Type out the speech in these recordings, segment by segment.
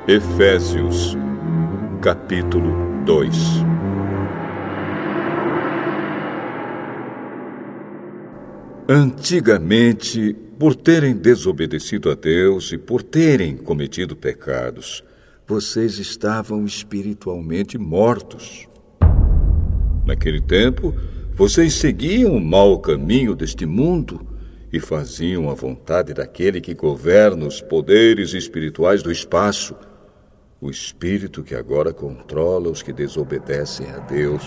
Efésios, capítulo 2. Antigamente, por terem desobedecido a Deus e por terem cometido pecados, vocês estavam espiritualmente mortos. Naquele tempo, vocês seguiam o mau caminho deste mundo e faziam a vontade daquele que governa os poderes espirituais do espaço, o espírito que agora controla os que desobedecem a Deus.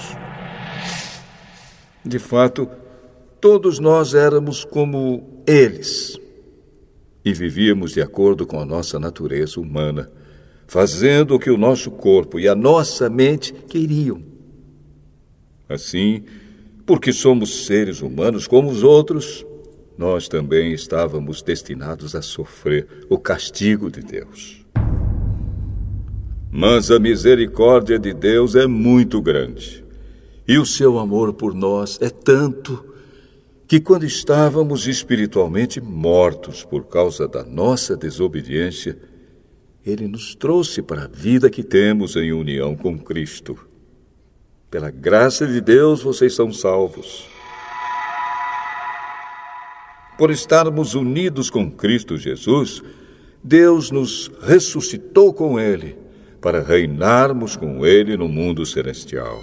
De fato, todos nós éramos como eles e vivíamos de acordo com a nossa natureza humana, fazendo o que o nosso corpo e a nossa mente queriam. Assim, porque somos seres humanos como os outros, nós também estávamos destinados a sofrer o castigo de Deus. Mas a misericórdia de Deus é muito grande, e o seu amor por nós é tanto que quando estávamos espiritualmente mortos por causa da nossa desobediência, Ele nos trouxe para a vida que temos em união com Cristo. Pela graça de Deus, vocês são salvos. Por estarmos unidos com Cristo Jesus, Deus nos ressuscitou com Ele, para reinarmos com Ele no mundo celestial.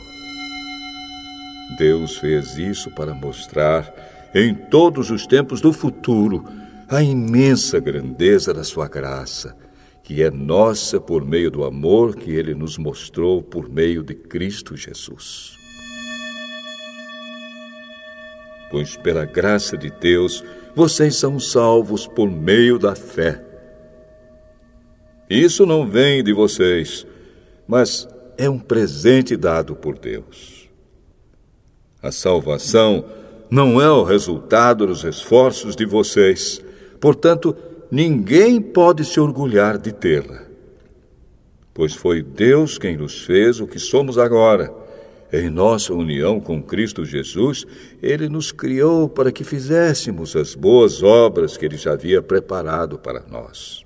Deus fez isso para mostrar, em todos os tempos do futuro, a imensa grandeza da sua graça, que é nossa por meio do amor que Ele nos mostrou por meio de Cristo Jesus. Pois pela graça de Deus, vocês são salvos por meio da fé. Isso não vem de vocês, mas é um presente dado por Deus. A salvação não é o resultado dos esforços de vocês, portanto, ninguém pode se orgulhar de tê-la. Pois foi Deus quem nos fez o que somos agora. Em nossa união com Cristo Jesus, Ele nos criou para que fizéssemos as boas obras que Ele já havia preparado para nós.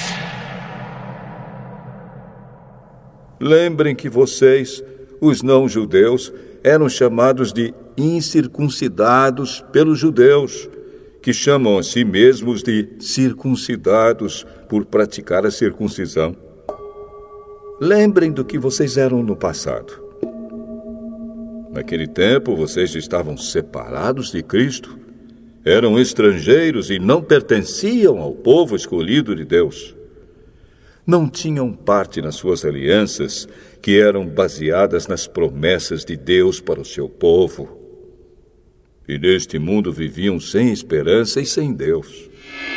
Lembrem que vocês, os não-judeus, eram chamados de incircuncidados pelos judeus, que chamam a si mesmos de circuncidados por praticar a circuncisão. Lembrem do que vocês eram no passado. Naquele tempo, vocês estavam separados de Cristo, eram estrangeiros e não pertenciam ao povo escolhido de Deus. Não tinham parte nas suas alianças, que eram baseadas nas promessas de Deus para o seu povo. E neste mundo viviam sem esperança e sem Deus.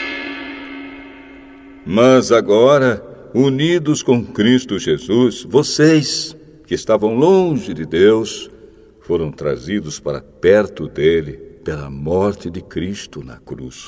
Mas agora, unidos com Cristo Jesus, vocês, que estavam longe de Deus, foram trazidos para perto dele pela morte de Cristo na cruz.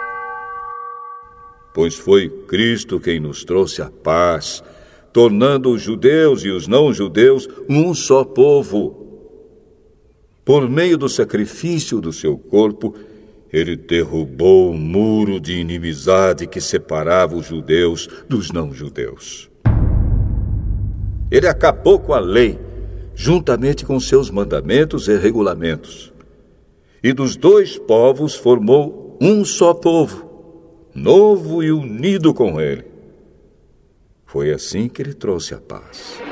Pois foi Cristo quem nos trouxe a paz, tornando os judeus e os não-judeus um só povo. Por meio do sacrifício do seu corpo, Ele derrubou o muro de inimizade que separava os judeus dos não-judeus. Ele acabou com a lei, juntamente com seus mandamentos e regulamentos. E dos dois povos formou um só povo, novo e unido com Ele. Foi assim que Ele trouxe a paz.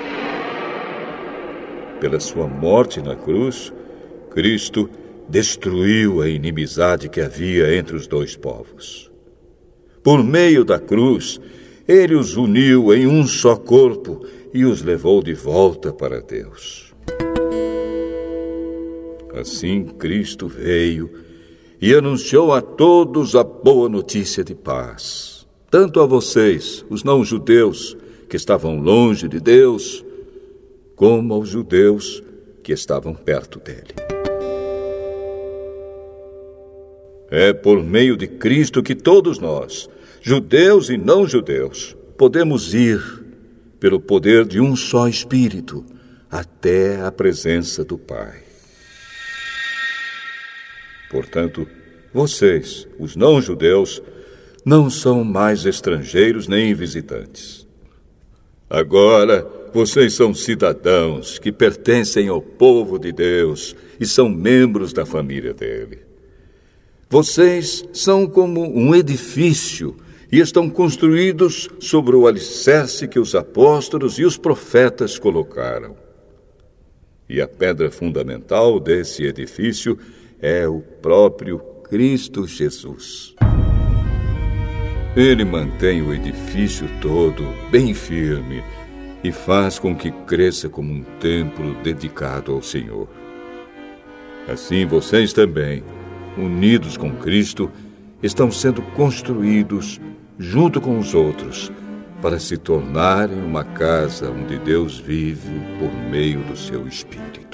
Pela sua morte na cruz, Cristo destruiu a inimizade que havia entre os dois povos. Por meio da cruz, Ele os uniu em um só corpo e os levou de volta para Deus. Assim, Cristo veio e anunciou a todos a boa notícia de paz, tanto a vocês, os não-judeus, que estavam longe de Deus, como aos judeus que estavam perto dele. É por meio de Cristo que todos nós, judeus e não-judeus, podemos ir, pelo poder de um só Espírito, até a presença do Pai. Portanto, vocês, os não-judeus, não são mais estrangeiros nem visitantes. Agora, vocês são cidadãos que pertencem ao povo de Deus e são membros da família dele. Vocês são como um edifício e estão construídos sobre o alicerce que os apóstolos e os profetas colocaram. E a pedra fundamental desse edifício é o próprio Cristo Jesus. Ele mantém o edifício todo bem firme e faz com que cresça como um templo dedicado ao Senhor. Assim vocês também, unidos com Cristo, estão sendo construídos junto com os outros para se tornarem uma casa onde Deus vive por meio do seu Espírito.